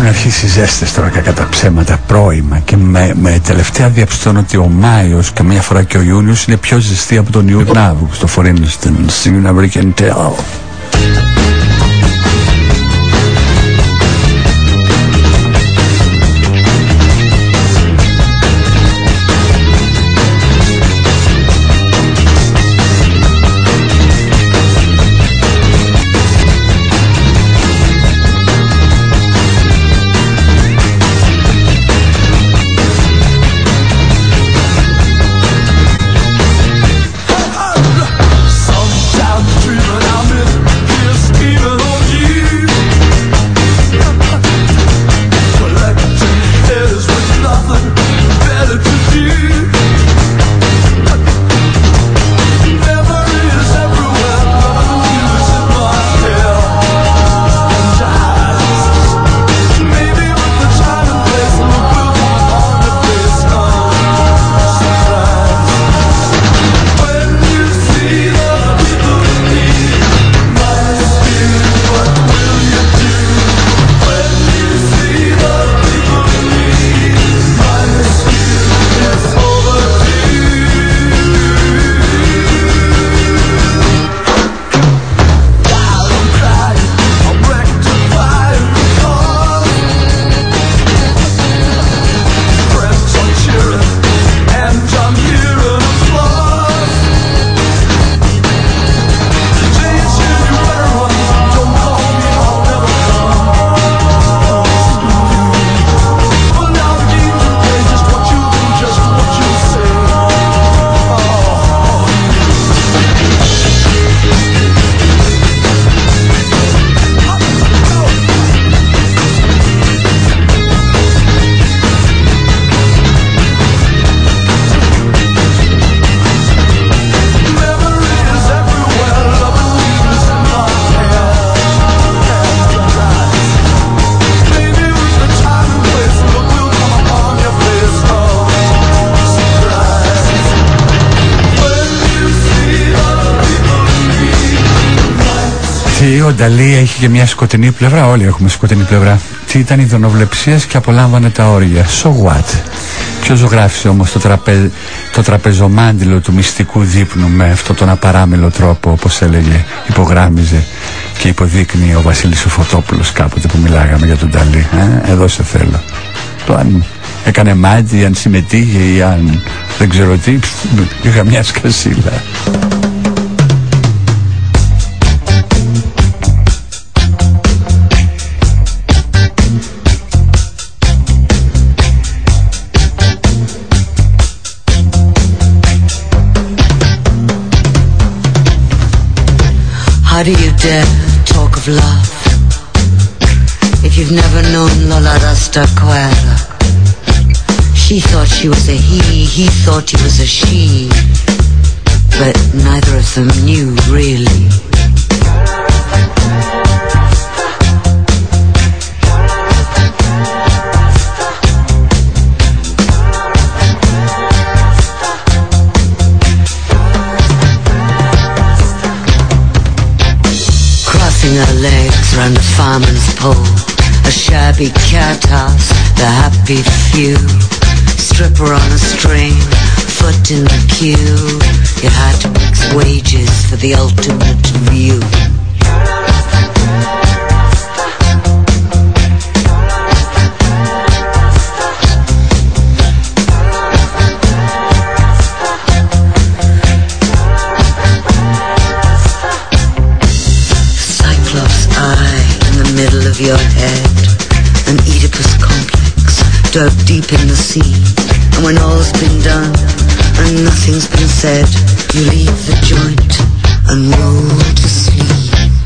αρχίσει ζέστες τώρα, κακά τα ψέματα, πρώιμα, και με τελευταία διαπιστώνω ότι ο Μάιος και μια φορά και ο Ιούνιος είναι πιο ζεστή από τον Ιούνιο τον Αύγουστο. For instance, you never can tell. Ο Νταλή έχει και μια σκοτεινή πλευρά. Όλοι έχουμε σκοτεινή πλευρά. Τι ήταν ειδωνοβλεψίας και απολάμβανε τα όρια. So what? Ποιος ζωγράφισε όμως το τραπεζομάντιλο του μυστικού δείπνου με αυτόν τον απαράμιλο τρόπο, όπως έλεγε, υπογράμμιζε και υποδείκνυε ο Βασίλης ο Φωτόπουλος κάποτε που μιλάγαμε για τον Νταλή. Εδώ σε θέλω. Το αν έκανε μάτι, αν συμμετείχε ή αν δεν ξέρω τι, είχα μια σκασίλα. How do you dare talk of love if you've never known Lola Rastaquera? She thought she was a he thought he was a she, but neither of them knew really. Her legs round a fireman's pole, a shabby cat house, the happy few. Stripper on a string, foot in the queue. You had to mix wages for the ultimate view. Middle of your head, an Oedipus complex dug deep in the sea. And when all's been done and nothing's been said, you leave the joint and roll to sleep.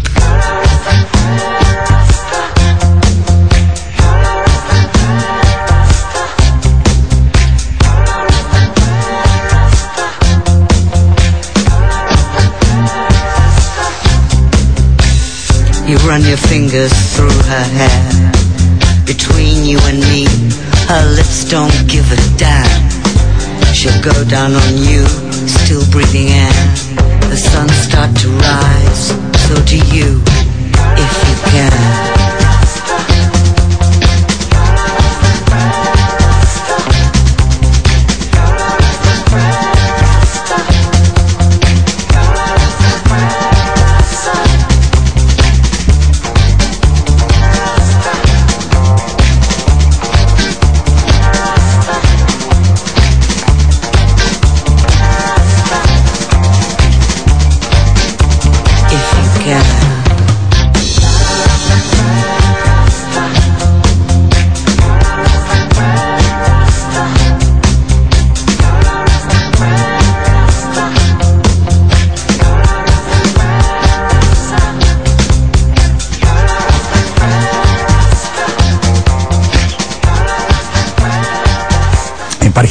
You run your fingers through her hair. Between you and me, her lips don't give a damn. She'll go down on you, still breathing air. The sun start to rise, so do you, if you can.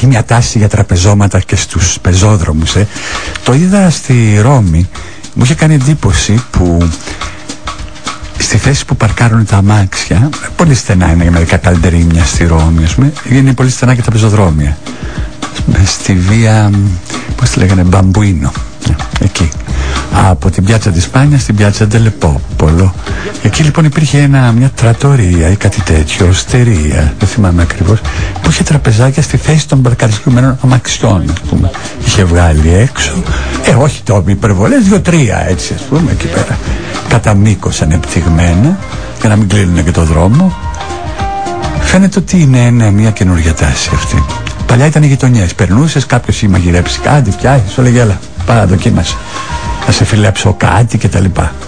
Έχει μια τάση για τραπεζώματα και στους πεζόδρομους. Το είδα στη Ρώμη. Μου είχε κάνει εντύπωση που στη θέση που παρκάρουν τα αμάξια, πολύ στενά είναι για μερικά καλντερίμια στη Ρώμη, ας πούμε, είναι πολύ στενά και τα πεζοδρόμια. Στη βία, πώς τη λέγανε, Μπαμπουίνο, εκεί. Από την πιάτσα της Σπάνια στην πιάτσα Ντελεπόπολο. Εκεί λοιπόν υπήρχε μια τρατορία ή κάτι τέτοιο, οστηρία, δεν θυμάμαι ακριβώς, που είχε τραπεζάκια στη θέση των παρκαρισμένων αμαξιών, ας πούμε. Είχε βγάλει έξω, όχι το υπερβολές, 2-3 έτσι, ας πούμε, εκεί πέρα. Κατά μήκος ανεπτυγμένα, για να μην κλείνουν και το δρόμο. Φαίνεται ότι είναι μια καινούργια τάση αυτή. Παλιά ήταν οι γειτονιές. Περνούσες, κάποιος είχε μαγειρέψει κάτι, φτιάχνεις, σου έλεγε έλα, πάρα δοκίμασε. Να σε φιλέψω κάτι κτλ.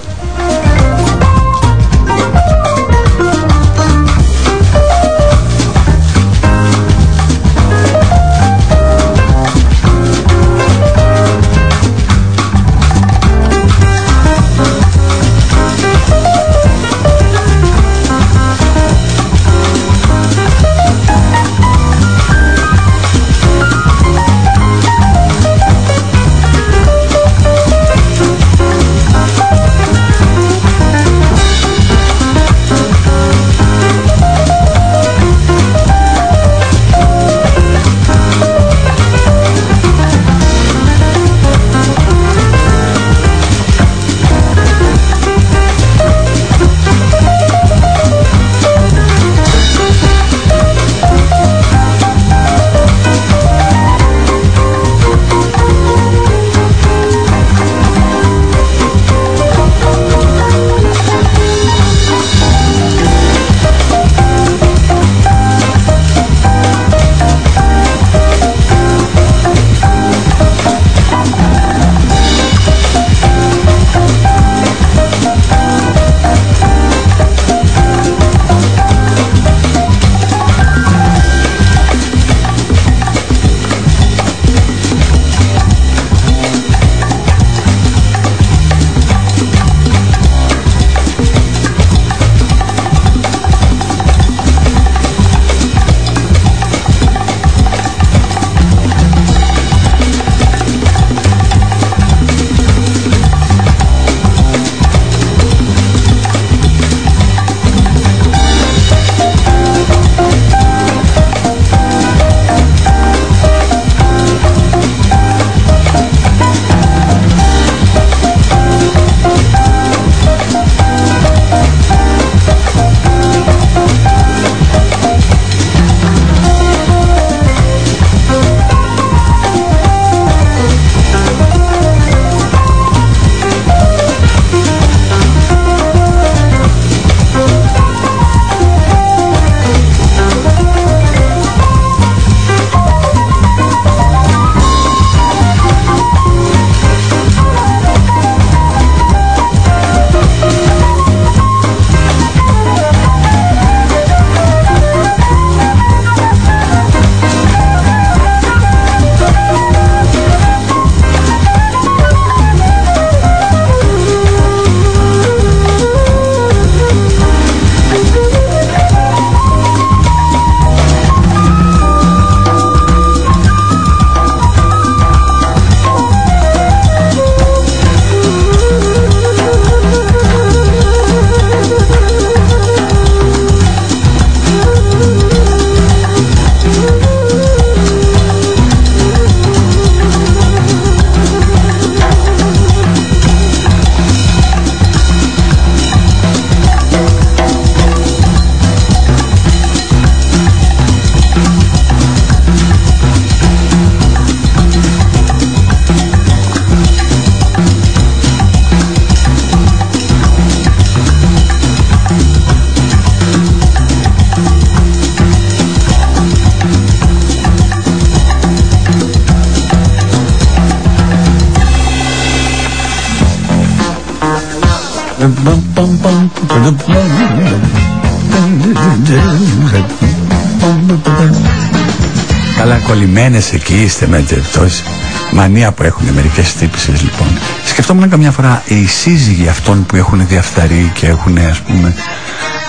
Καλά κολλημένες εκεί είστε με τόση μανία που έχουν μερικές τύπησες λοιπόν. Σκεφτόμουν καμιά φορά οι σύζυγοι αυτών που έχουν διαφθαρεί και έχουν ας πούμε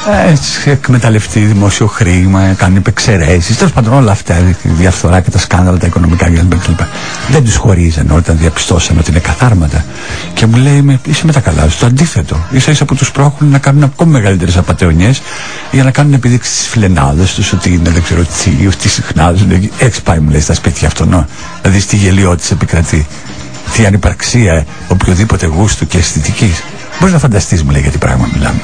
εκμεταλλευτεί δημόσιο χρήμα, κάνει επεξαιρέσεις, τέλος πάντων όλα αυτά, η διαφθορά και τα σκάνδαλα, τα οικονομικά κλπ. Δεν τους χωρίζανε όταν διαπιστώσαν ότι είναι καθάρματα. Και μου λέει, είσαι με τα καλά σου. Το αντίθετο. Ίσα-ίσα που τους πρόχουν να κάνουν ακόμη μεγαλύτερες απατεωνιές για να κάνουν επιδείξεις στις φιλενάδες τους ότι είναι δεν ξέρω τι συχνάζουν. Έτσι πάει, μου λέει, στα σπίτια αυτών. Δηλαδή στη γελιότητα επικρατεί. Τι ανυπαρξία οποιοδήποτε γούστου και αισθητικής. Μπορείς να φανταστείς, μου λέει, για τι πράγμα μιλάμε.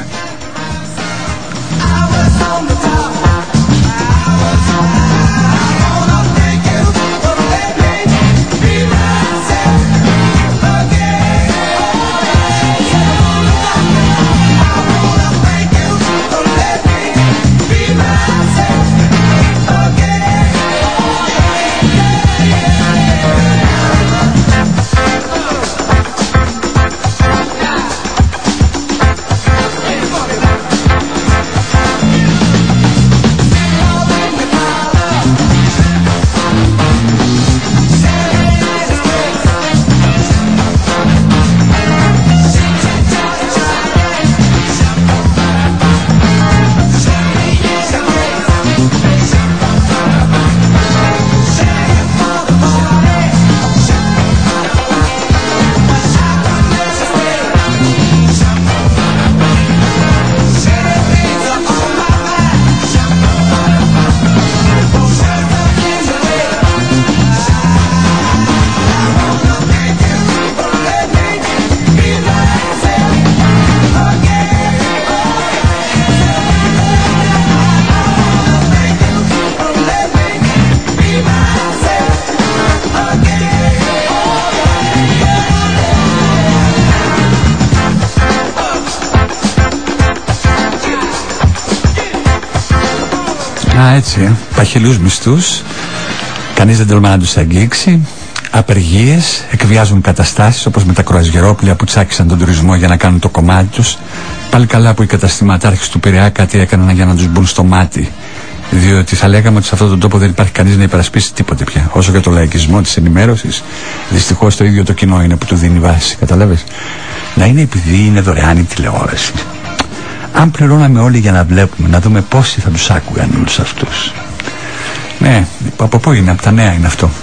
Έτσι, παχυλούς μισθούς, κανείς δεν τολμά να τους αγγίξει, απεργίες, εκβιάζουν καταστάσεις όπως με τα κρουαζιερόπλια που τσάκισαν τον τουρισμό για να κάνουν το κομμάτι τους. Πάλι καλά που οι καταστηματάρχες του Πειραιά κάτι έκαναν για να τους μπουν στο μάτι, διότι θα λέγαμε ότι σε αυτόν τον τόπο δεν υπάρχει κανείς να υπερασπίσει τίποτε πια. Όσο για το λαϊκισμό της ενημέρωσης, δυστυχώς το ίδιο το κοινό είναι που του δίνει βάση, καταλάβες. Να είναι επειδή είναι δωρεάν η τηλεόραση. Αν πληρώναμε όλοι για να βλέπουμε, να δούμε πόσοι θα τους άκουγαν όλους αυτούς. Ναι, από πού είναι, από τα νέα είναι αυτό.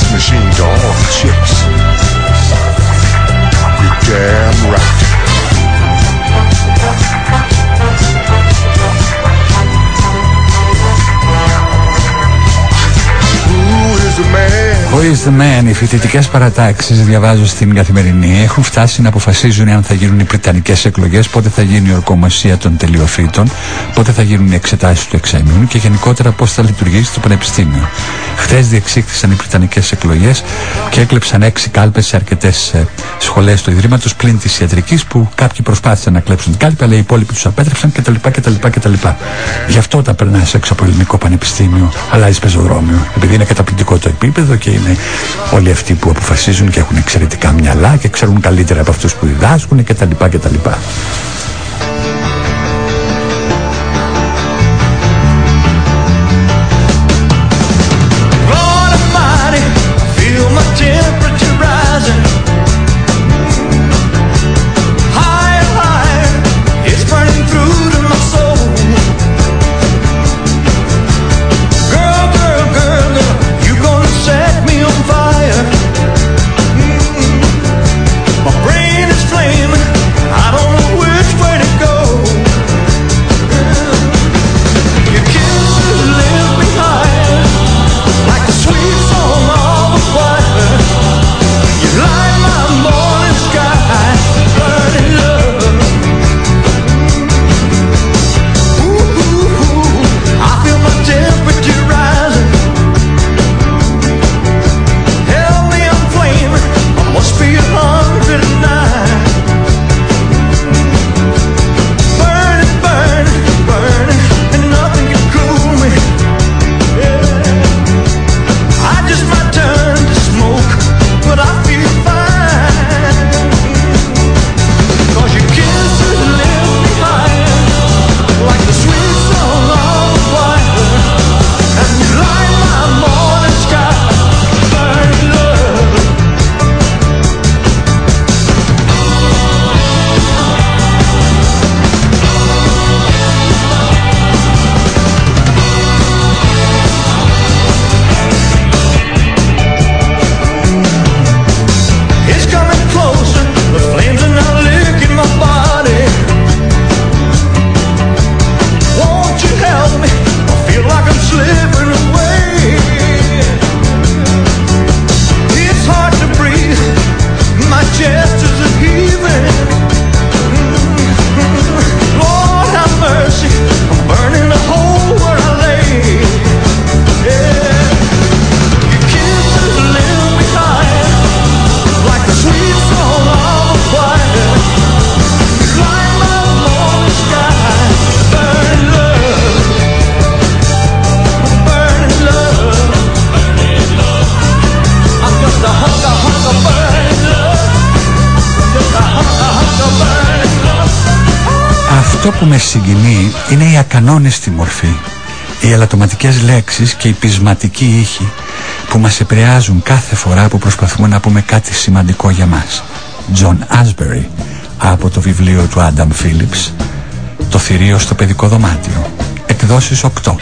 machine to all the chicks. You're damn right. Who is the man? Οι φοιτητικές παρατάξεις, διαβάζω στην Καθημερινή, έχουν φτάσει να αποφασίζουν αν θα γίνουν οι πριτανικές εκλογές, πότε θα γίνει η ορκομοσία των τελειοφύτων, πότε θα γίνουν οι εξετάσεις του εξαμήνου και γενικότερα πώς θα λειτουργήσει το πανεπιστήμιο. Χθες διεξήχθησαν οι πριτανικές εκλογές και έκλεψαν 6 κάλπες σε αρκετές σχολές του Ιδρύματος, πλην της ιατρικής, που κάποιοι προσπάθησαν να κλέψουν την κάλπη, αλλά οι υπόλοιποι τους απέτρεψαν κτλ. Γι' αυτό όταν περνάς έξω από ελληνικό πανεπιστήμιο, αλλάζεις πεζοδρόμιο, επειδή είναι καταπληκτικό το επίπεδο και είναι όλοι αυτοί που αποφασίζουν και έχουν εξαιρετικά μυαλά και ξέρουν καλύτερα από αυτούς που διδάσκουν κτλ. Αυτό που με συγκινεί είναι η ακανόνιστη μορφή, οι ελαττωματικές λέξεις και οι πεισματικοί ήχοι που μας επηρεάζουν κάθε φορά που προσπαθούμε να πούμε κάτι σημαντικό για μας. John Asbury, από το βιβλίο του Άνταμ Φίλιπς, «Το θηρίο στο παιδικό δωμάτιο», εκδόσεις 8.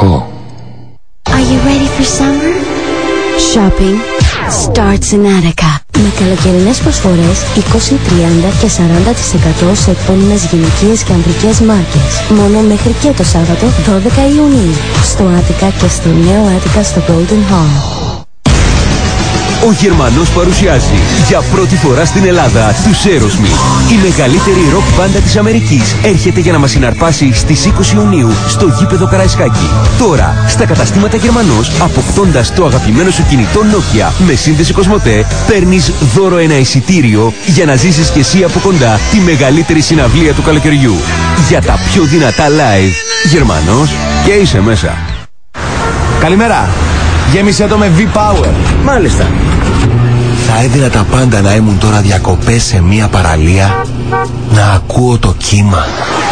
κακό. Are you ready for summer? Shopping starts in Attica. Με καλοκαιρινές προσφορές 20, 30 και 40% σε επόμενες γυναικείες και ανδρικές μάρκες. Μόνο μέχρι και το Σάββατο 12 Ιουνίου. Στο Attica και στο νέο Attica στο Golden Hall. Ο Γερμανός παρουσιάζει για πρώτη φορά στην Ελλάδα τους Aerosmith. Η μεγαλύτερη ροκ μπάντα της Αμερικής έρχεται για να μας συναρπάσει στις 20 Ιουνίου στο γήπεδο Καραϊσκάκη. Τώρα, στα καταστήματα Γερμανός, αποκτώντας το αγαπημένο σου κινητό Nokia με σύνδεση Κοσμοτέ, παίρνεις δώρο ένα εισιτήριο για να ζήσεις κι εσύ από κοντά τη μεγαλύτερη συναυλία του καλοκαιριού. Για τα πιο δυνατά live, Γερμανός και είσαι μέσα. Καλημέρα. Γέμισε το με V-Power. Μάλιστα. Θα έδινα τα πάντα να ήμουν τώρα διακοπές σε μια παραλία, να ακούω το κύμα.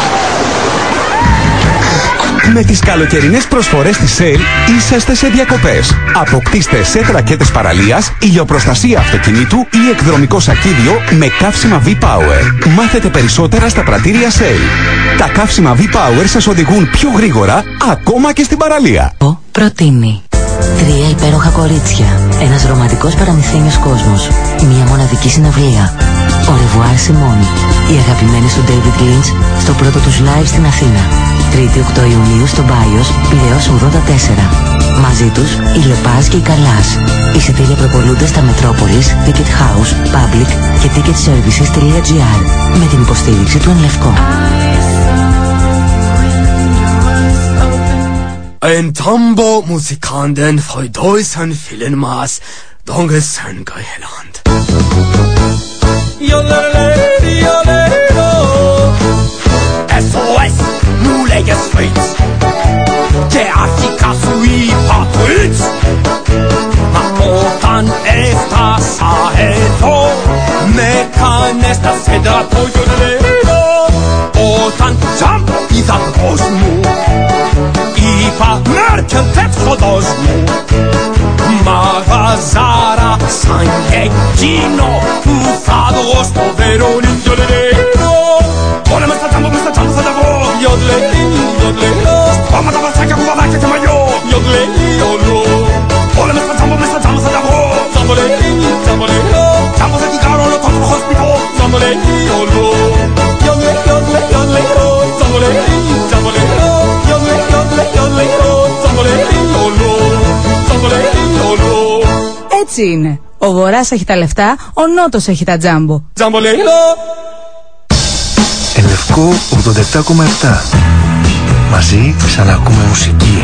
Με τις καλοκαιρινές προσφορές της Shell είσαστε σε διακοπές. Αποκτήστε σετ ρακέτες παραλίας, ηλιοπροστασία αυτοκινήτου ή εκδρομικό σακίδιο με καύσιμα V-Power. Μάθετε περισσότερα στα πρατήρια Shell. Τα καύσιμα V-Power σας οδηγούν πιο γρήγορα ακόμα και στην παραλία. Προτείνει 3 υπέροχα κορίτσια. Ένας ρομαντικός παραμυθένιος κόσμος. Μια μοναδική συναυλία. Au revoir Simone. Οι αγαπημένοι του David Lynch στο πρώτο τους live στην Αθήνα. 3η 8 Ιουνίου στο Μπάιος, Πειραιώς 84. Μαζί τους η Λεπάζ και η Καλάς. Εισιτήρια προπολούνται στα Metropolis, Ticket House, Public και ticketservices.gr με την υποστήριξη του Εν Λευκό. Ein Tambo Musikanten Freudoisen Filmenmaß Dongessen Geiland. SOS, nous les Streets. Και Αφρικά σου είπα τρίτς. Μα όταν έφτασα εδώ με κάνες τα σέντρα το γιολέρο. Όταν τζαμπ είδα μπρος μου είπα Μέρκελ τετροδός μου. Μαγαζάρα σαν εκείνο που θα δω στο Βερολίνο. Όλα μες στα τζάμπο θα τα βρω. Ιοντλέι, ιοντλέι, στρώματα βασάκια, κουβαδάκια και μαγιό. Ιοντλέι, ιοντλό. Όλα μες στα τζάμπο θα τα βρω. Τζάμπολέι, τζάμπολέι, τζάμπο θα την κάνω όλο το χωσπιτό. Τζάμπολέι, ιοντλό. Ιοντλέι, ιοντλέι, ιοντλέι, τζάμπολέι, τζάμπολέι. Έτσι είναι. Ο Βορράς έχει τα λεφτά, ο Νότος έχει τα τζάμπο. Εν Λευκό 87,7. Μαζί ξανακούμε μουσική.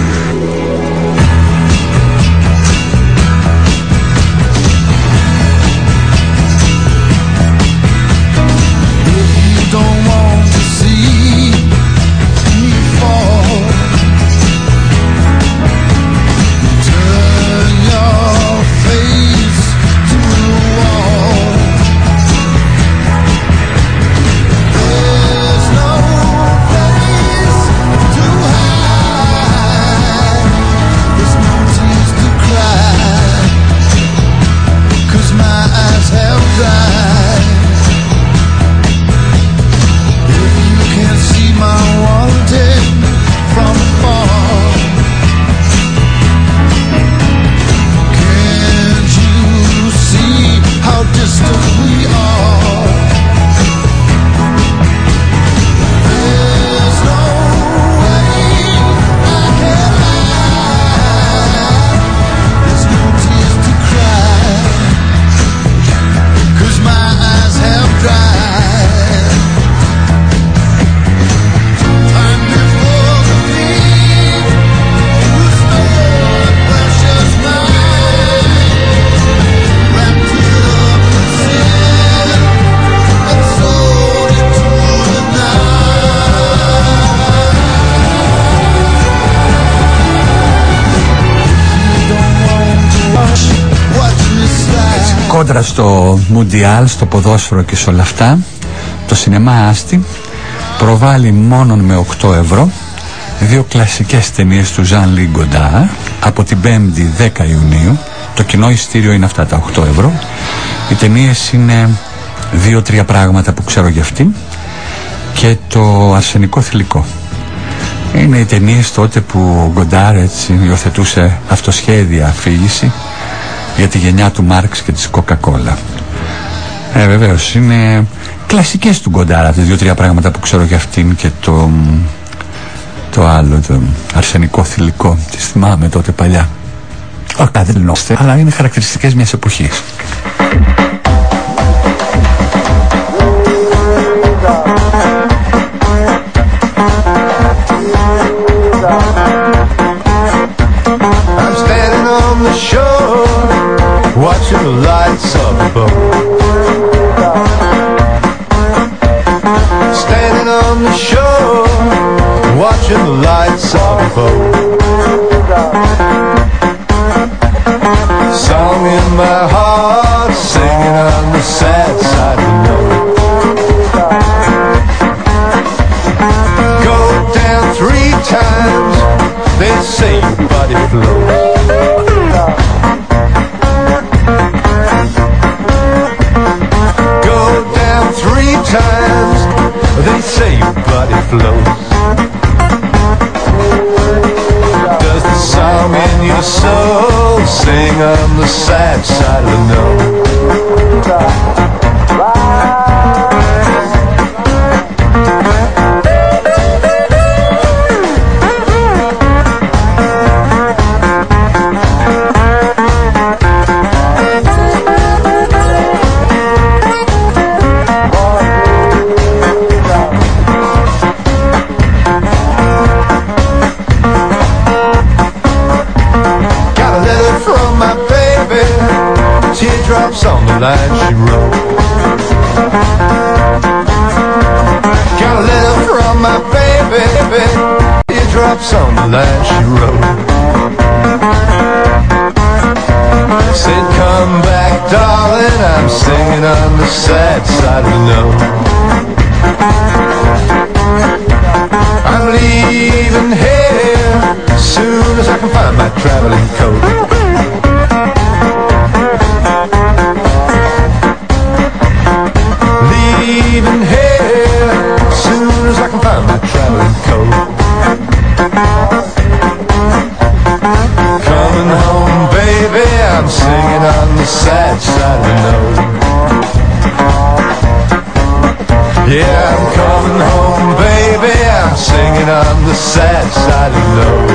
Κόντρα στο Μουντιάλ, στο ποδόσφαιρο και σε όλα αυτά, το σινεμά Άστι προβάλλει μόνον με 8 ευρώ 2 κλασικές ταινίες του Ζαν Λι Γκοντάρ από την 5η 10 Ιουνίου. Το κοινό ειστήριο είναι αυτά τα 8 ευρώ. Οι ταινίες είναι 2-3 πράγματα που ξέρω για αυτήν και το αρσενικό θηλυκό. Είναι οι ταινίες τότε που ο Γκοντάρ έτσι υιοθετούσε αυτοσχέδια αφήγηση για τη γενιά του Μάρξ και της Coca-Cola. Βεβαίως είναι κλασικές του Γκοντάρ αυτές 2-3 πράγματα που ξέρω για αυτήν και το άλλο, το αρσενικό θηλυκό. Τις θυμάμαι τότε παλιά. Όχι, δεν λυνώστε, αλλά είναι χαρακτηριστικές μιας εποχής. I'm standing on the shore, watching the lights of the boat. Standing on the shore, watching the lights of the boat. Song in my heart, singing on the sad side of the note. Go down 3 times, they say your body flows. Go down 3 times, they say your body flows. Does the song in your soul sing on the sad side of the note? Teardrops on the line she wrote. Got a letter from my baby. Teardrops on the line she wrote. Said come back darling, I'm singing on the sad side of the note. I'm leaving here as soon as I can find my traveling coat. Leaving here as soon as I can find my traveling coat. Coming home, baby, I'm singing on the sad side of the note. Yeah, I'm coming home, baby, I'm singing on the sad side of the note.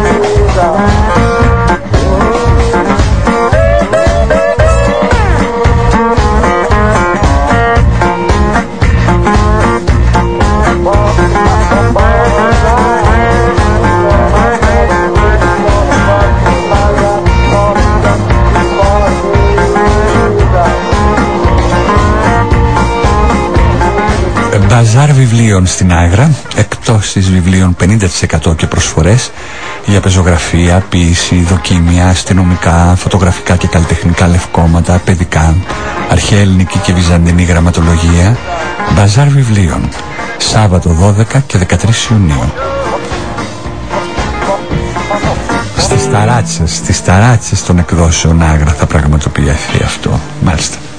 Μπαζάρ βιβλίων στην Άγρα, εκπτώσεις βιβλίων 50% και προσφορές για πεζογραφία, ποίηση, δοκίμια, αστυνομικά, φωτογραφικά και καλλιτεχνικά λευκόματα, παιδικά, αρχαία ελληνική και βυζαντινή γραμματολογία. Μπαζάρ βιβλίων, Σάββατο 12 και 13 Ιουνίου. Στις ταράτσες των εκδόσεων Άγρα θα πραγματοποιηθεί αυτό, μάλιστα.